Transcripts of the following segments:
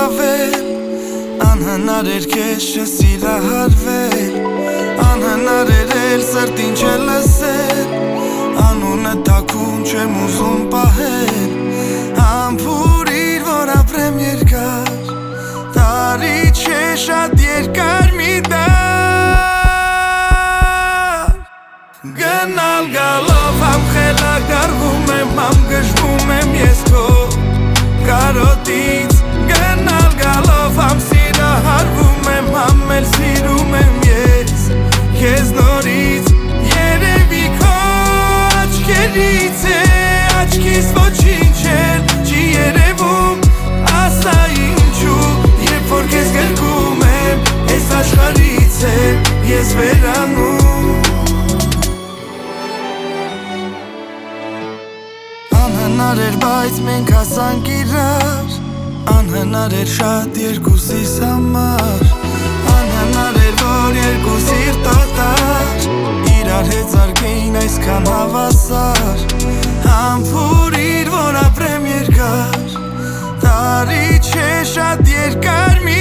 ավել Անհնար էր քեզ չսիրահարվել Անհնար էր էլ սրտին չլսել Անունը թաքուն չեմ ուզում պահել Համբուրիր որ ապրեմ երկար Տարի չէ շատ երկար մի դար Գնալ գալով համ խելագարվում եմ Համ գժվում եմ ես քո կարոտից Գնալ գալով համ սիրահարվում եմ Համ էլ սիրում եմ ես քեզ նորից Երևի քո աչքերից է Աչքիս ոչինչ էլ չի երևում Ասա ինչու Երբ որ քեզ գրկում եմ Այս աշխարհից եմ ես վերանում Անհնար էր բայց մենք հասանք իրար Անհնար էր շատ երկուսիս համար Անհնար էր որ երկուս իր տոտար Իրար հետ զարգեին այսքան հավասար Համբուրիր որ ապրեմ երկար Տարի չէ շատ երկար մի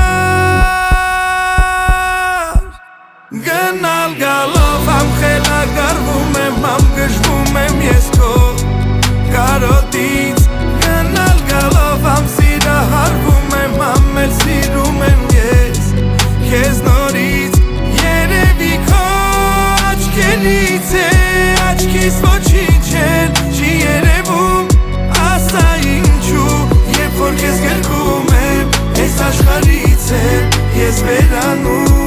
դար Գնալ գալով համ խելագարվում եմ Համ գժվում եմ ես քո կարոտից Գնալ գալով համ սիրահարվում եմ Համ էլ սիրում եմ ես քեզ նորից Երևի քո աչքերից է Աչքիս ոչինչ էլ չի երևում Ասա ինչու Երբ որ քեզ գրկում եմ Այս աշխարհից եմ ես վերանում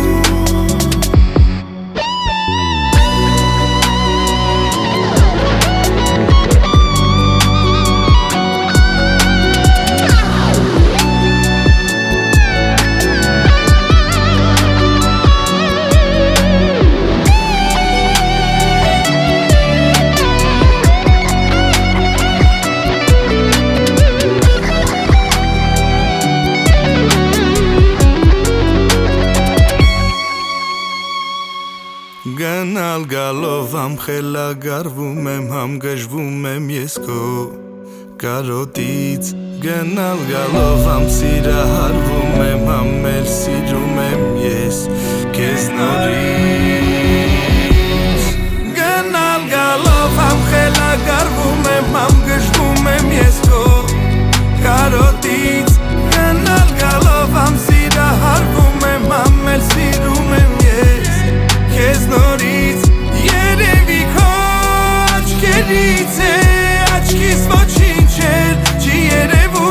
Գնալ գալով համ խելագարվում եմ Համ գժվում եմ ես քո կարոտից Գնալ գալով համ սիրահարվում եմ Համ էլ սիրում եմ ես քեզ նորից Գնալ գալով համ խելագարվում եմ Համ գժվում եմ ես քո կարոտից Գնալ գալով համ սիրահարվում եմ Համ էլ սիրում եմ ես քեզ նորից Երևի քո աչքերից է Աչքիս ոչինչ էլ չի երևում